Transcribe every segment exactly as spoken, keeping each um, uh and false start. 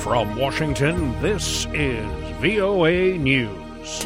From Washington, this is V O A News.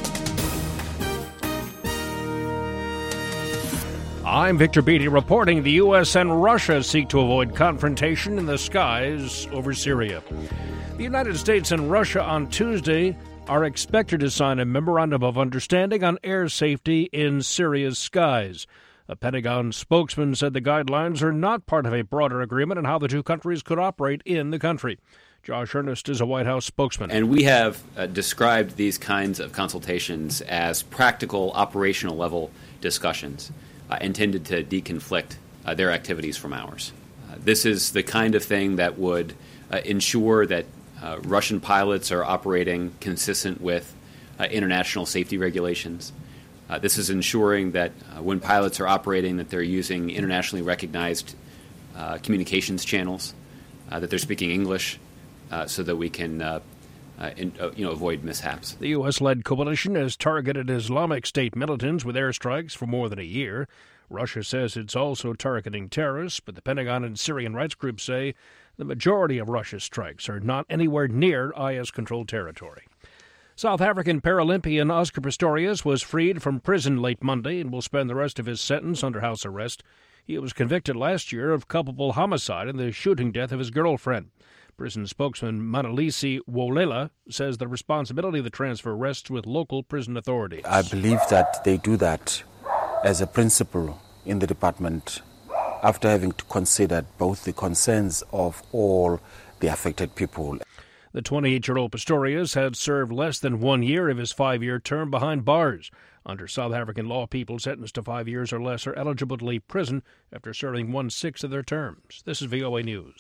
I'm Victor Beatty reporting the U S and Russia seek to avoid confrontation in the skies over Syria. The United States and Russia on Tuesday are expected to sign a memorandum of understanding on air safety in Syria's skies. A Pentagon spokesman said the guidelines are not part of a broader agreement on how the two countries could operate in the country. Josh Earnest is a White House spokesman. And we have uh, described these kinds of consultations as practical, operational level discussions uh, intended to deconflict uh, their activities from ours. Uh, this is the kind of thing that would uh, ensure that uh, Russian pilots are operating consistent with uh, international safety regulations. Uh, this is ensuring that uh, when pilots are operating, that they're using internationally recognized uh, communications channels, uh, that they're speaking English, uh, so that we can, uh, uh, in, uh, you know, avoid mishaps. The U S-led coalition has targeted Islamic State militants with airstrikes for more than a year. Russia says it's also targeting terrorists, but the Pentagon and Syrian rights groups say the majority of Russia's strikes are not anywhere near I S-controlled territory. South African Paralympian Oscar Pistorius was freed from prison late Monday and will spend the rest of his sentence under house arrest. He was convicted last year of culpable homicide in the shooting death of his girlfriend. Prison spokesman Manalisi Wolela says the responsibility of the transfer rests with local prison authorities. I believe that they do that as a principle in the department after having to consider both the concerns of all the affected people. The twenty-eight-year-old Pistorius had served less than one year of his five-year term behind bars. Under South African law, people sentenced to five years or less are eligible to leave prison after serving one-sixth of their terms. This is V O A News.